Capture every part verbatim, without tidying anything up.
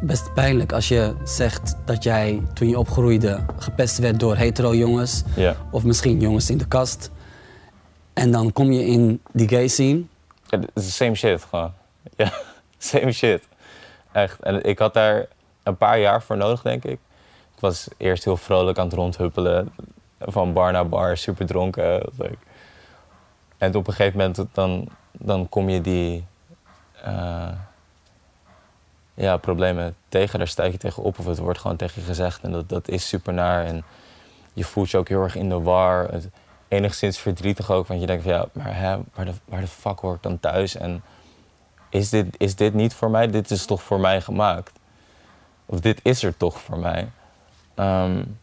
best pijnlijk als je zegt dat jij toen je opgroeide gepest werd door hetero jongens. Ja. Of misschien jongens in de kast. En dan kom je in die gay scene. Ja, het is the same shit gewoon. Ja, same shit. Echt. En ik had daar een paar jaar voor nodig, denk ik. Ik was eerst heel vrolijk aan het rondhuppelen. Van bar naar bar, super dronken. En op een gegeven moment dan, dan kom je die uh, ja, problemen tegen. Daar stuit je tegen op of het wordt gewoon tegen je gezegd. En dat, dat is super naar. En je voelt je ook heel erg in de war. Het, enigszins verdrietig ook, want je denkt van ja, maar hè, waar, de, waar de fuck hoor ik dan thuis? En is dit, is dit niet voor mij? Dit is toch voor mij gemaakt? Of dit is er toch voor mij? Um,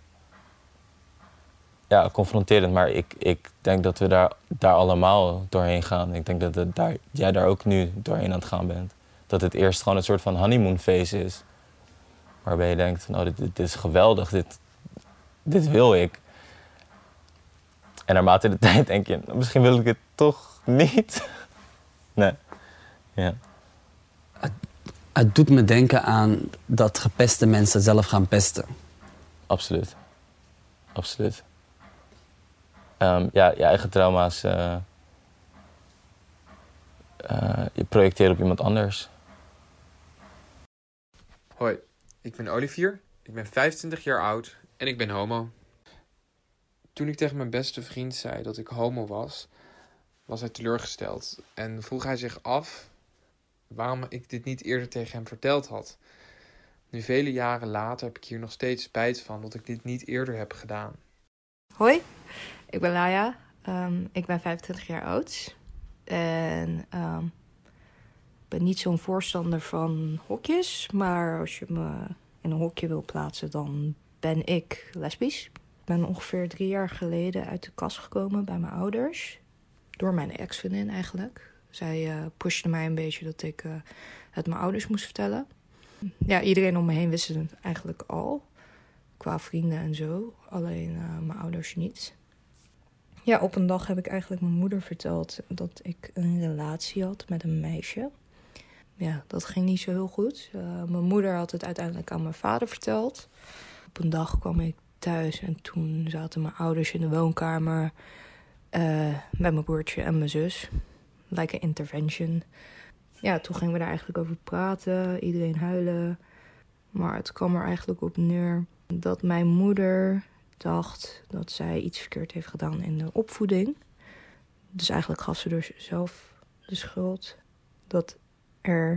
ja, confronterend, maar ik, ik denk dat we daar, daar allemaal doorheen gaan. Ik denk dat het daar, jij daar ook nu doorheen aan het gaan bent. Dat het eerst gewoon een soort van honeymoon phase is. Waarbij je denkt, nou, dit, dit is geweldig, dit, dit wil ik. En naarmate de tijd denk je, misschien wil ik het toch niet. Nee, ja. Het, het doet me denken aan dat gepeste mensen zelf gaan pesten. Absoluut. Absoluut. Um, ja, je eigen trauma's uh, uh, je projecteert op iemand anders. Hoi, ik ben Olivier, ik ben vijfentwintig jaar oud en ik ben homo. Toen ik tegen mijn beste vriend zei dat ik homo was, was hij teleurgesteld. En vroeg hij zich af waarom ik dit niet eerder tegen hem verteld had. Nu vele jaren later heb ik hier nog steeds spijt van dat ik dit niet eerder heb gedaan. Hoi, ik ben Laya. Um, ik ben vijfentwintig jaar oud. En um, ik ben niet zo'n voorstander van hokjes. Maar als je me in een hokje wil plaatsen, dan ben ik lesbisch. Ik ben ongeveer drie jaar geleden uit de kast gekomen bij mijn ouders. Door mijn ex-vriendin eigenlijk. Zij uh, pushte mij een beetje dat ik uh, het mijn ouders moest vertellen. Ja, iedereen om me heen wist het eigenlijk al. Qua vrienden en zo. Alleen uh, mijn ouders niet. Ja, op een dag heb ik eigenlijk mijn moeder verteld dat ik een relatie had met een meisje. Ja, dat ging niet zo heel goed. Uh, mijn moeder had het uiteindelijk aan mijn vader verteld. Op een dag kwam ik thuis en toen zaten mijn ouders in de woonkamer uh, met mijn broertje en mijn zus. Like een intervention. Ja, toen gingen we daar eigenlijk over praten. Iedereen huilen. Maar het kwam er eigenlijk op neer dat mijn moeder dacht dat zij iets verkeerd heeft gedaan in de opvoeding. Dus eigenlijk gaf ze er zelf de schuld. Dat er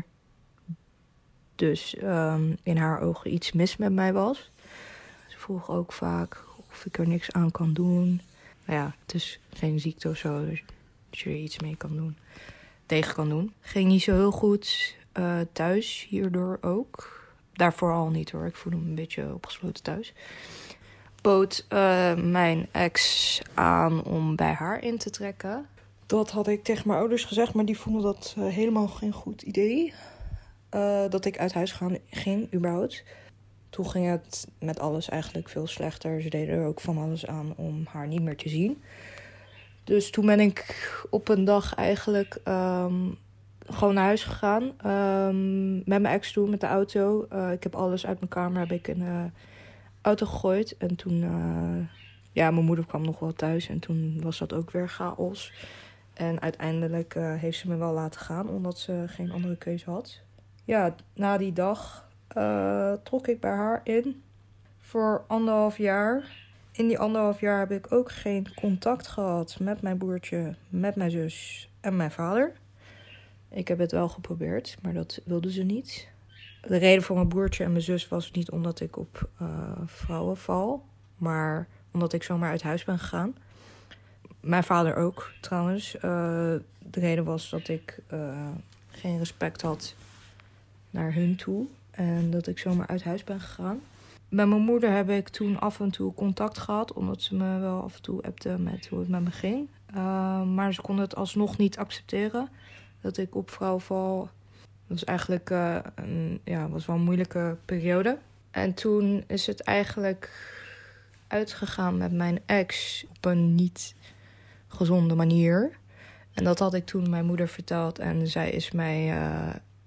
dus um, in haar ogen iets mis met mij was. Ze vroeg ook vaak of ik er niks aan kan doen. Nou ja, het is geen ziekte of zo, dus je er iets mee kan doen. Tegen kan doen. Ging niet zo heel goed uh, thuis, hierdoor ook. Daarvoor al niet hoor, ik voelde me een beetje opgesloten thuis. Bood uh, mijn ex aan om bij haar in te trekken. Dat had ik tegen mijn ouders gezegd, maar die vonden dat uh, helemaal geen goed idee. Uh, dat ik uit huis gaan, ging, überhaupt. Toen ging het met alles eigenlijk veel slechter. Ze deden er ook van alles aan om haar niet meer te zien. Dus toen ben ik op een dag eigenlijk um, gewoon naar huis gegaan. Um, met mijn ex toen, met de auto. Uh, ik heb alles uit mijn kamer heb ik in de auto gegooid. En toen, uh, ja, mijn moeder kwam nog wel thuis. En toen was dat ook weer chaos. En uiteindelijk uh, heeft ze me wel laten gaan, omdat ze geen andere keuze had. Ja, na die dag uh, trok ik bij haar in voor anderhalf jaar. In die anderhalf jaar heb ik ook geen contact gehad met mijn broertje, met mijn zus en mijn vader. Ik heb het wel geprobeerd, maar dat wilden ze niet. De reden voor mijn broertje en mijn zus was niet omdat ik op uh, vrouwen val, maar omdat ik zomaar uit huis ben gegaan. Mijn vader ook, trouwens. Uh, de reden was dat ik uh, geen respect had naar hun toe en dat ik zomaar uit huis ben gegaan. Met mijn moeder heb ik toen af en toe contact gehad, omdat ze me wel af en toe appte met hoe het met me ging. Uh, maar ze kon het alsnog niet accepteren dat ik op vrouw val. Dat was eigenlijk uh, een, ja, was wel een moeilijke periode. En toen is het eigenlijk uitgegaan met mijn ex op een niet gezonde manier. En dat had ik toen mijn moeder verteld en zij is mij uh,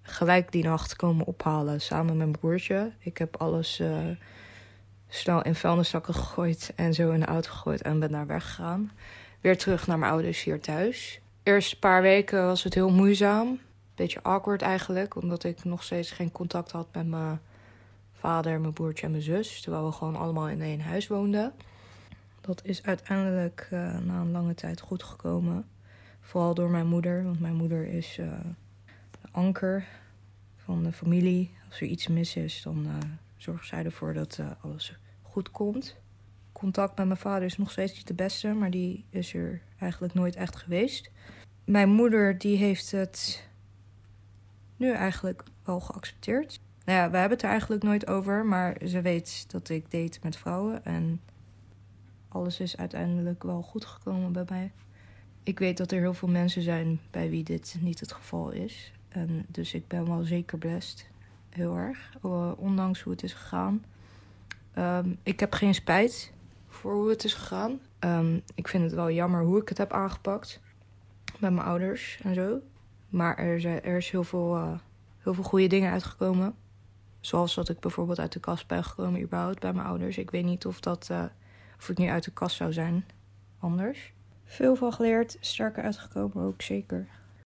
gelijk die nacht komen ophalen samen met mijn broertje. Ik heb alles uh, snel in vuilniszakken gegooid en zo in de auto gegooid en ben daar weggegaan. Weer terug naar mijn ouders hier thuis. Eerst een paar weken was het heel moeizaam. Beetje awkward eigenlijk, omdat ik nog steeds geen contact had met mijn vader, mijn broertje en mijn zus. Terwijl we gewoon allemaal in één huis woonden. Dat is uiteindelijk uh, na een lange tijd goed gekomen. Vooral door mijn moeder, want mijn moeder is uh, de anker van de familie. Als er iets mis is, dan uh, zorgt zij ervoor dat uh, alles goed komt. Contact met mijn vader is nog steeds niet de beste, maar die is er eigenlijk nooit echt geweest. Mijn moeder die heeft het nu eigenlijk wel geaccepteerd. Nou ja, we hebben het er eigenlijk nooit over, maar ze weet dat ik date met vrouwen. En alles is uiteindelijk wel goed gekomen bij mij. Ik weet dat er heel veel mensen zijn bij wie dit niet het geval is. En dus ik ben wel zeker blessed. Heel erg. Uh, ondanks hoe het is gegaan. Um, ik heb geen spijt voor hoe het is gegaan. Um, ik vind het wel jammer hoe ik het heb aangepakt. Met mijn ouders en zo. Maar er, zijn, er is heel veel, uh, heel veel goede dingen uitgekomen. Zoals dat ik bijvoorbeeld uit de kast ben gekomen überhaupt bij mijn ouders. Ik weet niet of, dat, uh, of ik nu uit de kast zou zijn anders. Veel van geleerd, sterker uitgekomen ook zeker.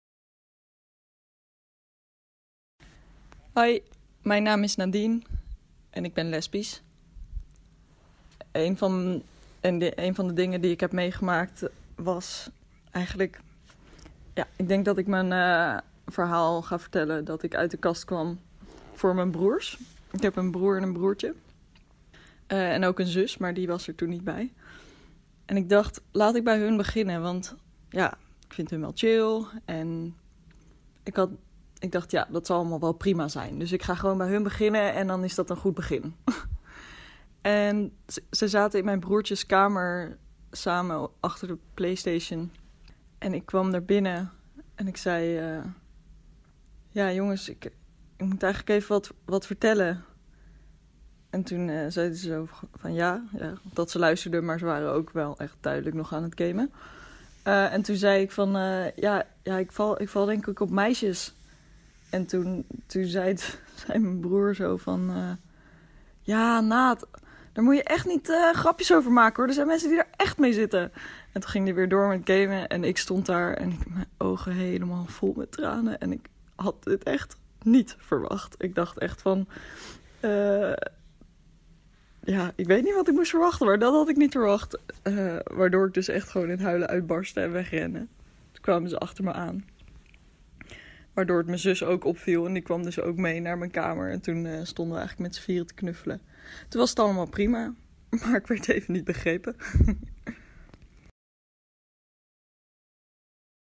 Hoi, mijn naam is Nadine en ik ben lesbisch. Een van, en de, een van de dingen die ik heb meegemaakt was eigenlijk... Ja, ik denk dat ik mijn uh, verhaal ga vertellen dat ik uit de kast kwam voor mijn broers. Ik heb een broer en een broertje. Uh, en ook een zus, maar die was er toen niet bij. En ik dacht, laat ik bij hun beginnen, want ja, ik vind hun wel chill. En ik, had, ik dacht, ja, dat zal allemaal wel prima zijn. Dus ik ga gewoon bij hun beginnen en dan is dat een goed begin. En ze, ze zaten in mijn broertjes kamer samen achter de PlayStation. En ik kwam naar binnen en ik zei... Uh, ja, jongens, ik, ik moet eigenlijk even wat, wat vertellen. En toen uh, zeiden ze zo van ja, ja, dat ze luisterden, maar ze waren ook wel echt duidelijk nog aan het gamen. Uh, en toen zei ik van, uh, ja, ja ik, val, ik val denk ik op meisjes. En toen, toen zei, het, zei mijn broer zo van, uh, ja, Naat, daar moet je echt niet uh, grapjes over maken hoor. Er zijn mensen die er echt mee zitten. En toen ging hij weer door met gamen en ik stond daar en ik, mijn ogen helemaal vol met tranen. En ik had dit echt niet verwacht. Ik dacht echt van... Uh, ja, ik weet niet wat ik moest verwachten, maar dat had ik niet verwacht. Uh, waardoor ik dus echt gewoon in huilen uitbarstte en wegrende. Toen kwamen ze achter me aan. Waardoor het mijn zus ook opviel en die kwam dus ook mee naar mijn kamer. En toen uh, stonden we eigenlijk met z'n vieren te knuffelen. Toen was het allemaal prima, maar ik werd even niet begrepen.